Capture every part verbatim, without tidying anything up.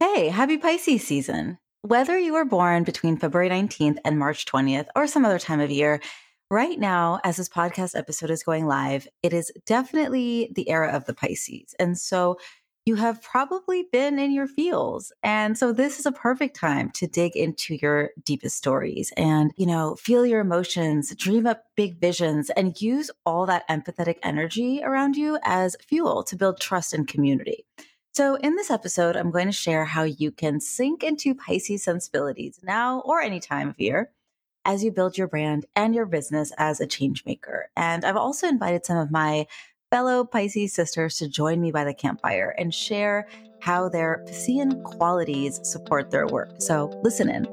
Hey, happy Pisces season. Whether you were born between February nineteenth and March twentieth or some other time of year, right now, as this podcast episode is going live, it is definitely the era of the Pisces. And so you have probably been in your feels. And so this is a perfect time to dig into your deepest stories and, you know, feel your emotions, dream up big visions, and use all that empathetic energy around you as fuel to build trust and community. So in this episode, I'm going to share how you can sink into Pisces sensibilities now or any time of year as you build your brand and your business as a change maker. And I've also invited some of my fellow Pisces sisters to join me by the campfire and share how their Piscean qualities support their work. So listen in.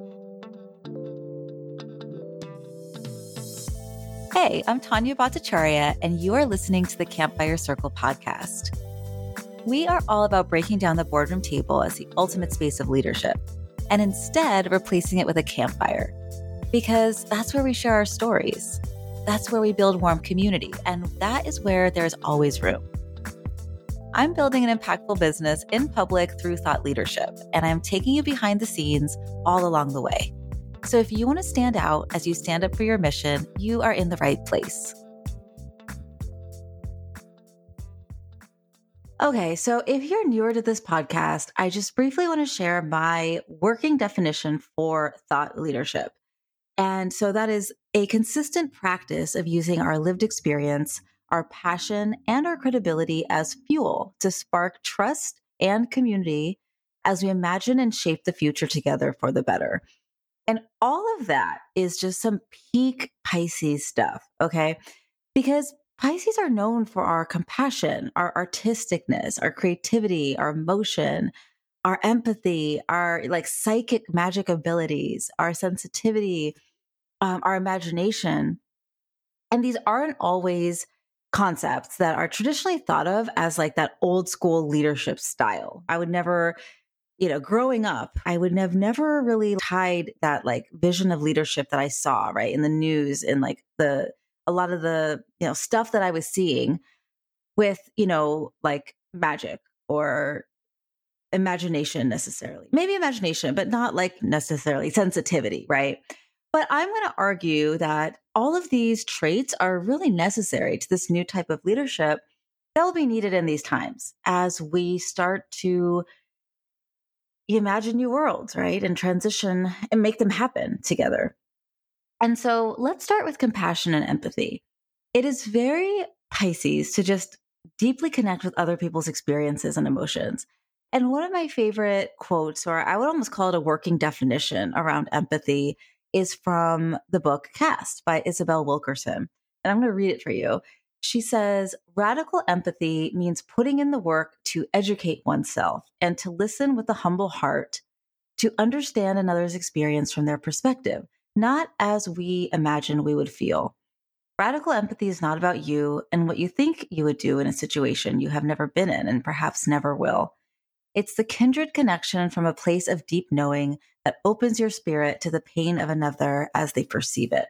Hey, I'm Tanya Bhattacharya, and you are listening to the Campfire Circle podcast. We are all about breaking down the boardroom table as the ultimate space of leadership, and instead replacing it with a campfire, because that's where we share our stories. That's where we build warm community, and that is where there's always room. I'm building an impactful business in public through thought leadership, and I'm taking you behind the scenes all along the way. So if you want to stand out as you stand up for your mission, you are in the right place. Okay, so if you're newer to this podcast, I just briefly want to share my working definition for thought leadership. And so that is a consistent practice of using our lived experience, our passion, and our credibility as fuel to spark trust and community as we imagine and shape the future together for the better. And all of that is just some peak Pisces stuff, okay? Because Pisces are known for our compassion, our artisticness, our creativity, our emotion, our empathy, our like psychic magic abilities, our sensitivity, um, our imagination. And these aren't always concepts that are traditionally thought of as like that old school leadership style. I would never, you know, growing up, I would have never really tied that like vision of leadership that I saw, right, in the news and like the, a lot of the, you know, stuff that I was seeing with, you know, like magic or imagination necessarily. Maybe imagination, but not like necessarily sensitivity, right? But I'm going to argue that all of these traits are really necessary to this new type of leadership that will be needed in these times as we start to imagine new worlds, right? And transition and make them happen together. And so let's start with compassion and empathy. It is very Pisces to just deeply connect with other people's experiences and emotions. And one of my favorite quotes, or I would almost call it a working definition around empathy, is from the book Caste by Isabel Wilkerson. And I'm going to read it for you. She says, radical empathy means putting in the work to educate oneself and to listen with a humble heart, to understand another's experience from their perspective, not as we imagine we would feel. Radical empathy is not about you and what you think you would do in a situation you have never been in and perhaps never will. It's the kindred connection from a place of deep knowing that opens your spirit to the pain of another as they perceive it.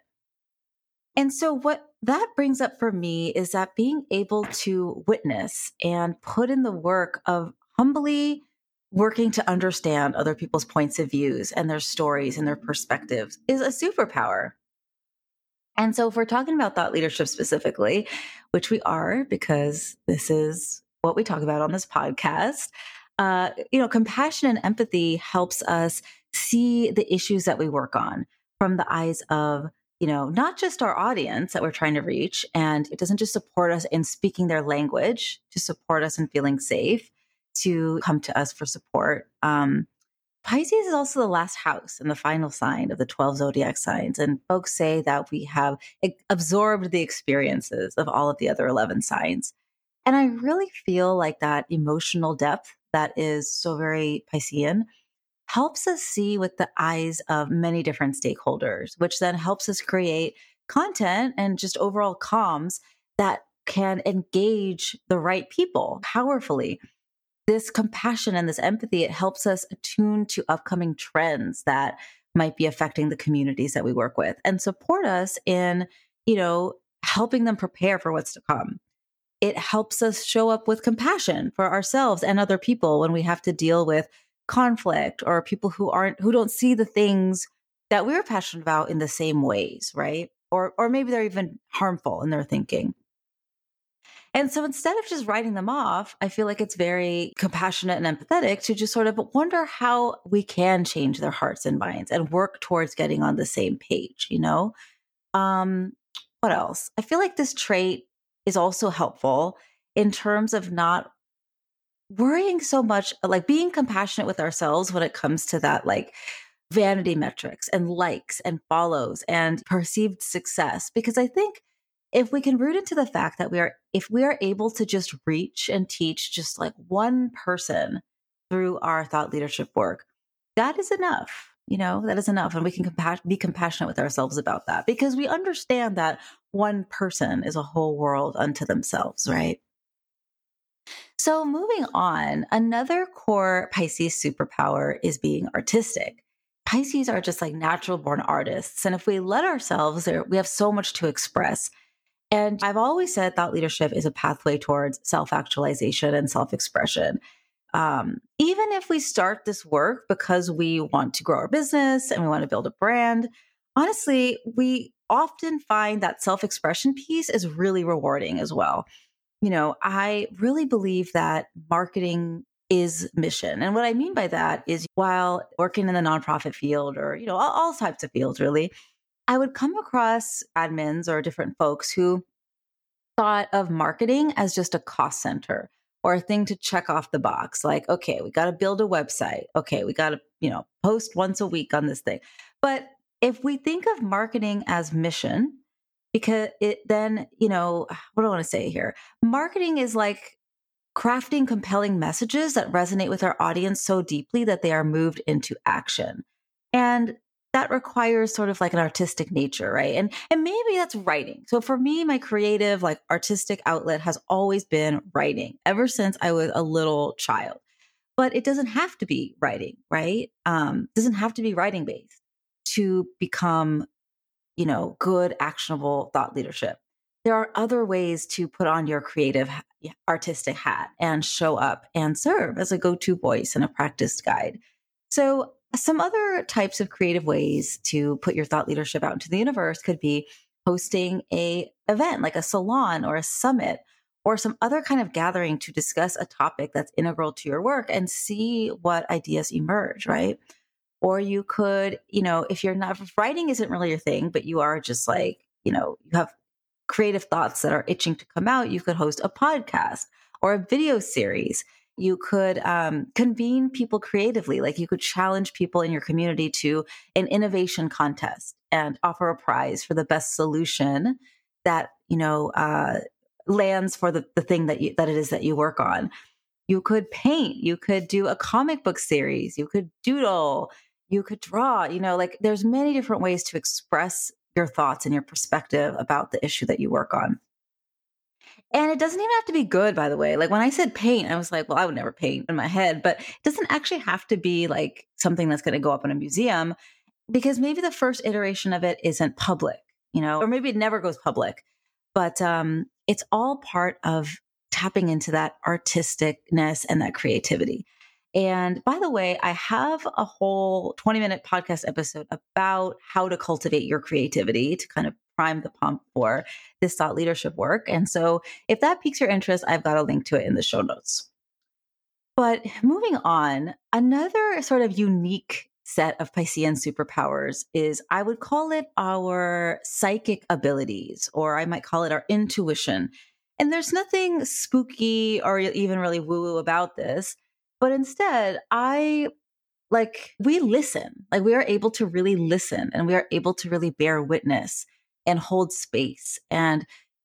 And so what that brings up for me is that being able to witness and put in the work of humbly working to understand other people's points of views and their stories and their perspectives is a superpower. And so if we're talking about thought leadership specifically, which we are because this is what we talk about on this podcast, uh, you know, compassion and empathy helps us see the issues that we work on from the eyes of, you know, not just our audience that we're trying to reach. And it doesn't just support us in speaking their language to support us in feeling safe, to come to us for support. Um, Pisces is also the last house and the final sign of the twelve zodiac signs. And folks say that we have absorbed the experiences of all of the other eleven signs. And I really feel like that emotional depth that is so very Piscean helps us see with the eyes of many different stakeholders, which then helps us create content and just overall comms that can engage the right people powerfully. This compassion and this empathy, it helps us attune to upcoming trends that might be affecting the communities that we work with and support us in, you know, helping them prepare for what's to come. It helps us show up with compassion for ourselves and other people when we have to deal with conflict or people who aren't, who don't see the things that we're passionate about in the same ways, right? Or, or maybe they're even harmful in their thinking. And so instead of just writing them off, I feel like it's very compassionate and empathetic to just sort of wonder how we can change their hearts and minds and work towards getting on the same page, you know? Um, what else? I feel like this trait is also helpful in terms of not worrying so much, like being compassionate with ourselves when it comes to that, like vanity metrics and likes and follows and perceived success. Because I think if we can root into the fact that we are, if we are able to just reach and teach just like one person through our thought leadership work, that is enough. You know, that is enough. And we can compa- be compassionate with ourselves about that because we understand that one person is a whole world unto themselves, right? So, moving on, another core Pisces superpower is being artistic. Pisces are just like natural born artists. And if we let ourselves, there, we have so much to express. And I've always said thought leadership is a pathway towards self actualization and self expression. Um, even if we start this work because we want to grow our business and we want to build a brand, honestly, we often find that self expression piece is really rewarding as well. You know, I really believe that marketing is mission. And what I mean by that is while working in the nonprofit field or, you know, all, all types of fields really, I would come across admins or different folks who thought of marketing as just a cost center or a thing to check off the box. Like, okay, we got to build a website. Okay, we got to, you know, post once a week on this thing. But if we think of marketing as mission, because it then, you know, what do I want to say here? Marketing is like crafting compelling messages that resonate with our audience so deeply that they are moved into action. And that requires sort of like an artistic nature, right? And and maybe that's writing. So for me, my creative, like artistic outlet has always been writing ever since I was a little child. But it doesn't have to be writing, right? Um, doesn't have to be writing based to become, you know, good, actionable thought leadership. There are other ways to put on your creative, artistic hat and show up and serve as a go to voice and a practice guide. So, some other types of creative ways to put your thought leadership out into the universe could be hosting a event like a salon or a summit or some other kind of gathering to discuss a topic that's integral to your work and see what ideas emerge, right? Or you could, you know, if you're not, if writing isn't really your thing, but you are just like, you know, you have creative thoughts that are itching to come out, you could host a podcast or a video series. You could um, convene people creatively. Like you could challenge people in your community to an innovation contest and offer a prize for the best solution that, you know, uh, lands for the, the thing that you, that it is that you work on. You could paint, you could do a comic book series, you could doodle, you could draw, you know, like there's many different ways to express your thoughts and your perspective about the issue that you work on. And it doesn't even have to be good, by the way. Like when I said paint, I was like, well, I would never paint in my head, but it doesn't actually have to be like something that's going to go up in a museum because maybe the first iteration of it isn't public, you know, or maybe it never goes public, but um, it's all part of tapping into that artisticness and that creativity. And by the way, I have a whole twenty minute podcast episode about how to cultivate your creativity to kind of prime the pump for this thought leadership work. And so if that piques your interest, I've got a link to it in the show notes. But moving on, another sort of unique set of Piscean superpowers is I would call it our psychic abilities, or I might call it our intuition. And there's nothing spooky or even really woo woo about this, but instead, I like we listen, like we are able to really listen and we are able to really bear witness and hold space and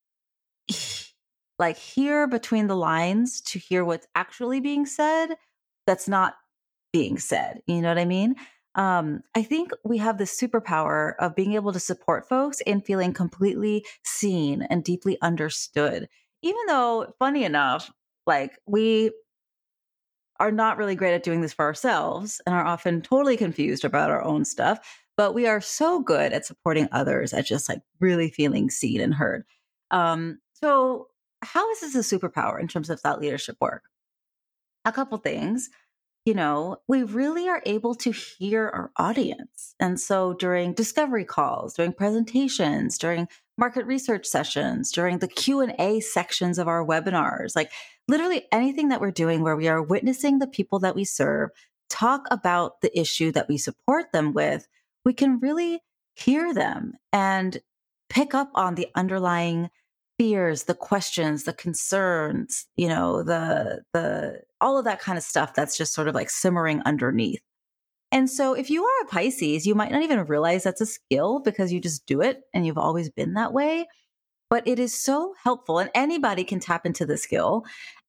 like hear between the lines to hear what's actually being said that's not being said. You know what I mean? Um, I think we have this superpower of being able to support folks in feeling completely seen and deeply understood. Even though, funny enough, like we are not really great at doing this for ourselves and are often totally confused about our own stuff, but we are so good at supporting others at just like really feeling seen and heard. Um, so, how is this a superpower in terms of thought leadership work? A couple things. you know, we really are able to hear our audience. And so during discovery calls, during presentations, during market research sessions, during the Q and A sections of our webinars, like literally anything that we're doing where we are witnessing the people that we serve talk about the issue that we support them with, we can really hear them and pick up on the underlying fears, the questions, the concerns, you know, the, the, all of that kind of stuff that's just sort of like simmering underneath. And so if you are a Pisces, you might not even realize that's a skill because you just do it and you've always been that way. But it is so helpful, and anybody can tap into the skill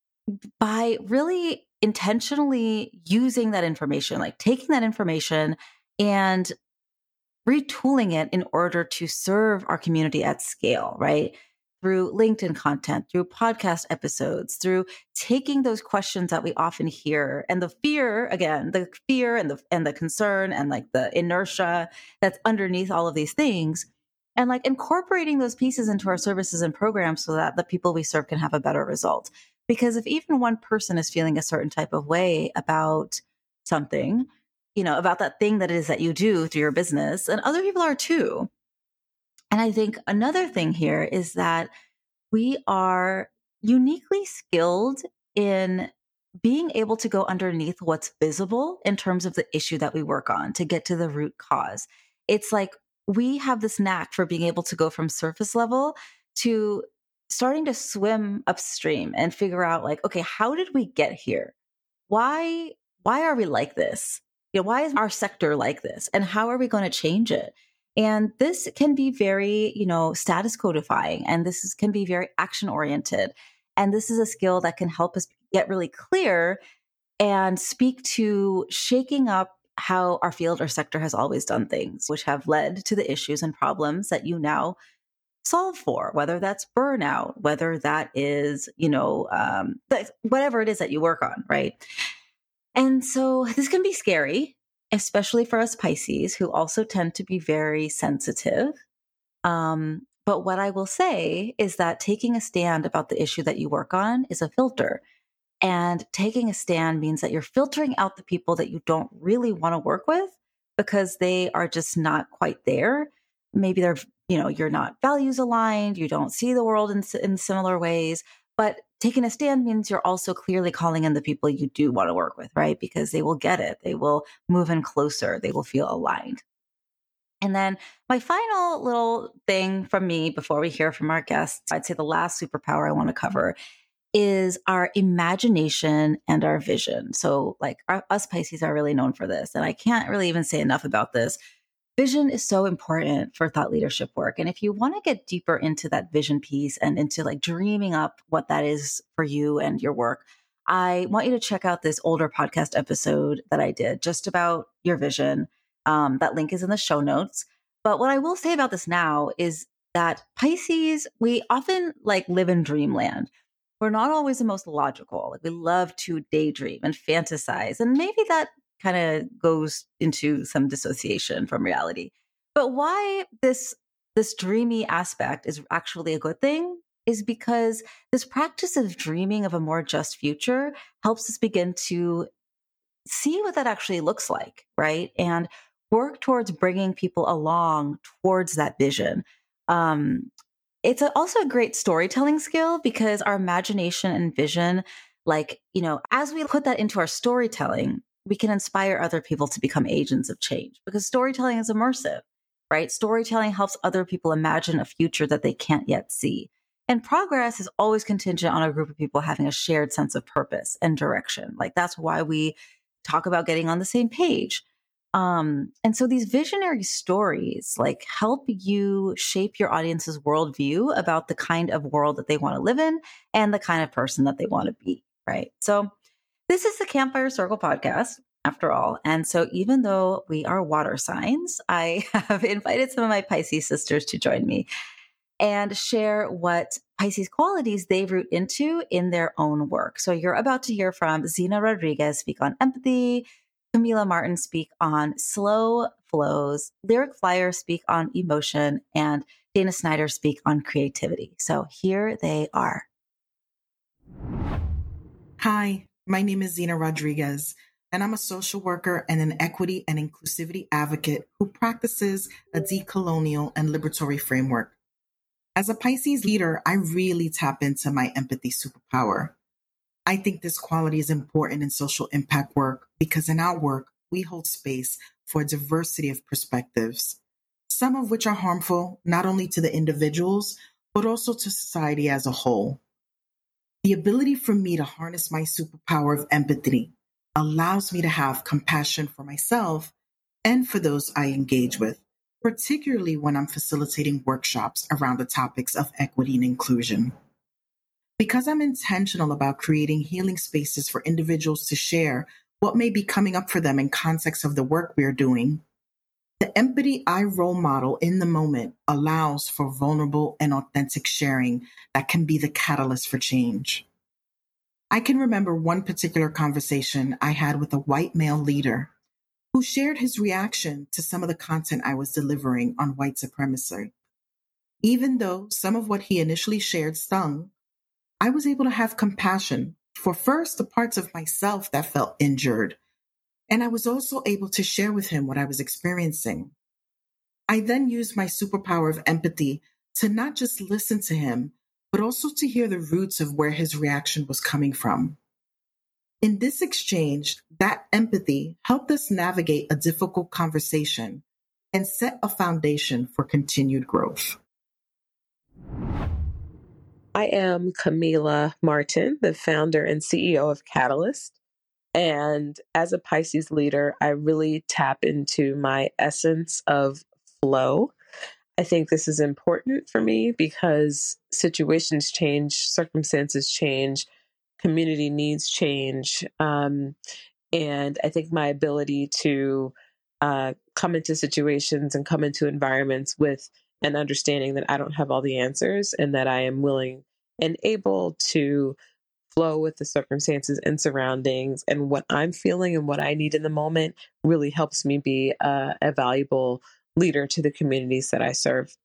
by really intentionally using that information, like taking that information and retooling it in order to serve our community at scale, right? Through LinkedIn content, through podcast episodes, through taking those questions that we often hear and the fear, again, the fear and the, and the concern and like the inertia that's underneath all of these things, and like incorporating those pieces into our services and programs so that the people we serve can have a better result. Because if even one person is feeling a certain type of way about something, you know, about that thing that it is that you do through your business, and other people are too. And I think another thing here is that we are uniquely skilled in being able to go underneath what's visible in terms of the issue that we work on to get to the root cause. It's like we have this knack for being able to go from surface level to starting to swim upstream and figure out like, okay, how did we get here? Why, why are we like this? You know, why is our sector like this? And how are we going to change it? And this can be very, you know, status codifying, and this is, can be very action oriented. And this is a skill that can help us get really clear and speak to shaking up how our field or sector has always done things, which have led to the issues and problems that you now solve for, whether that's burnout, whether that is, you know, um, whatever it is that you work on, right? And so this can be scary, especially for us Pisces, who also tend to be very sensitive. Um, but what I will say is that taking a stand about the issue that you work on is a filter. And taking a stand means that you're filtering out the people that you don't really want to work with because they are just not quite there. Maybe they're, you know, you're not values aligned. You don't see the world in, in similar ways. But taking a stand means you're also clearly calling in the people you do want to work with, right? Because they will get it. They will move in closer. They will feel aligned. And then my final little thing from me before we hear from our guests, I'd say the last superpower I want to cover is our imagination and our vision. So like our, us Pisces are really known for this. And I can't really even say enough about this. Vision is so important for thought leadership work. And if you want to get deeper into that vision piece and into like dreaming up what that is for you and your work, I want you to check out this older podcast episode that I did just about your vision. Um, that link is in the show notes. But what I will say about this now is that Pisces, we often like live in dreamland. We're not always the most logical. Like we love to daydream and fantasize. And maybe that kind of goes into some dissociation from reality. But why this this dreamy aspect is actually a good thing is because this practice of dreaming of a more just future helps us begin to see what that actually looks like, right? And work towards bringing people along towards that vision. Um, it's a, also a great storytelling skill because our imagination and vision, like, you know, as we put that into our storytelling, we can inspire other people to become agents of change because storytelling is immersive, right? Storytelling helps other people imagine a future that they can't yet see. And progress is always contingent on a group of people having a shared sense of purpose and direction. Like that's why we talk about getting on the same page. Um, and so these visionary stories like help you shape your audience's worldview about the kind of world that they want to live in and the kind of person that they want to be, right? So this is the Campfire Circle podcast, after all. And so even though we are water signs, I have invited some of my Pisces sisters to join me and share what Pisces qualities they root into in their own work. So you're about to hear from Zena Rodriguez speak on empathy, Camila Martin speak on slow flows, Lyric Flyer speak on emotion, and Dana Snyder speak on creativity. So here they are. Hi, my name is Zena Rodriguez. and I'm a social worker and an equity and inclusivity advocate who practices a decolonial and liberatory framework. As a Pisces leader, I really tap into my empathy superpower. I think this quality is important in social impact work because in our work, we hold space for a diversity of perspectives, some of which are harmful not only to the individuals, but also to society as a whole. The ability for me to harness my superpower of empathy allows me to have compassion for myself and for those I engage with, particularly when I'm facilitating workshops around the topics of equity and inclusion. Because I'm intentional about creating healing spaces for individuals to share what may be coming up for them in context of the work we are doing, the empathy I role model in the moment allows for vulnerable and authentic sharing that can be the catalyst for change. I can remember one particular conversation I had with a white male leader who shared his reaction to some of the content I was delivering on white supremacy. Even though some of what he initially shared stung, I was able to have compassion for first the parts of myself that felt injured, and I was also able to share with him what I was experiencing. I then used my superpower of empathy to not just listen to him, but also to hear the roots of where his reaction was coming from. In this exchange, that empathy helped us navigate a difficult conversation and set a foundation for continued growth. I am Camila Martin, the founder and C E O of Catalyst. And as a Pisces leader, I really tap into my essence of flow. I think this is important for me because situations change, circumstances change, community needs change. Um, and I think my ability to uh, come into situations and come into environments with an understanding that I don't have all the answers and that I am willing and able to flow with the circumstances and surroundings and what I'm feeling and what I need in the moment really helps me be a, a valuable leader to the communities that I serve.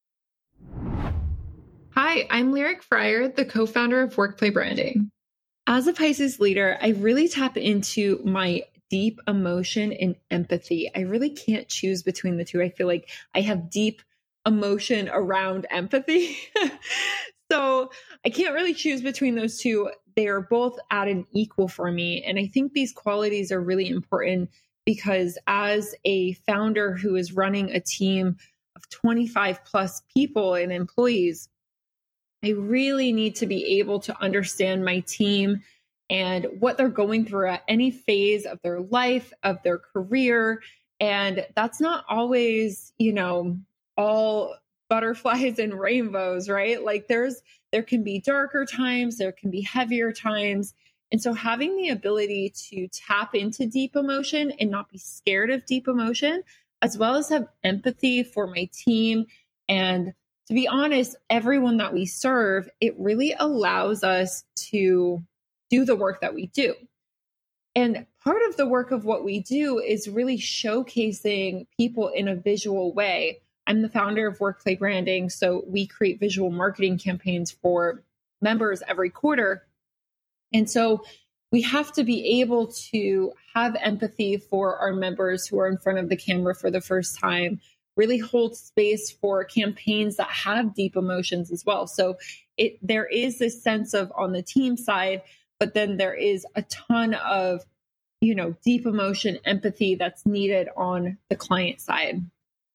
Hi, I'm Lyric Fryer, the co-founder of Workplay Branding. As a Pisces leader, I really tap into my deep emotion and empathy. I really can't choose between the two. I feel like I have deep emotion around empathy. So I can't really choose between those two. They are both at an equal for me. And I think these qualities are really important because as a founder who is running a team of twenty-five plus people and employees, I really need to be able to understand my team and what they're going through at any phase of their life, of their career. And that's not always, you know, all butterflies and rainbows, right? Like there's, there can be darker times, there can be heavier times. And so having the ability to tap into deep emotion and not be scared of deep emotion, as well as have empathy for my team. And to be honest, everyone that we serve, it really allows us to do the work that we do. And part of the work of what we do is really showcasing people in a visual way. I'm the founder of Workplay Branding, so we create visual marketing campaigns for members every quarter. And so we have to be able to have empathy for our members who are in front of the camera for the first time, really hold space for campaigns that have deep emotions as well. So it there is this sense of on the team side, but then there is a ton of, you know, deep emotion, empathy that's needed on the client side.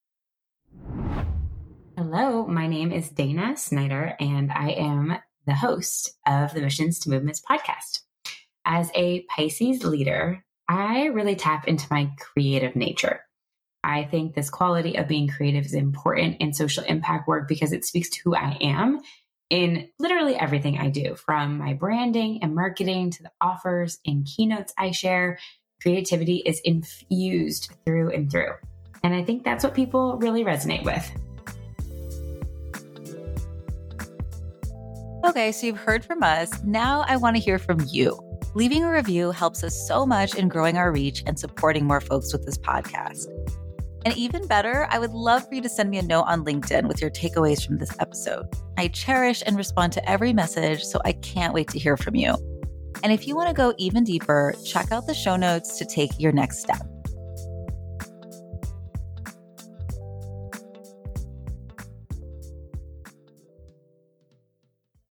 Hello, my name is Dana Snyder, and I am the host of the Missions to Movements podcast. As a Pisces leader, I really tap into my creative nature. I think this quality of being creative is important in social impact work because it speaks to who I am in literally everything I do, from my branding and marketing to the offers and keynotes I share. Creativity is infused through and through. And I think that's what people really resonate with. Okay, so you've heard from us. Now I want to hear from you. Leaving a review helps us so much in growing our reach and supporting more folks with this podcast. And even better, I would love for you to send me a note on LinkedIn with your takeaways from this episode. I cherish and respond to every message, so I can't wait to hear from you. And if you want to go even deeper, check out the show notes to take your next step.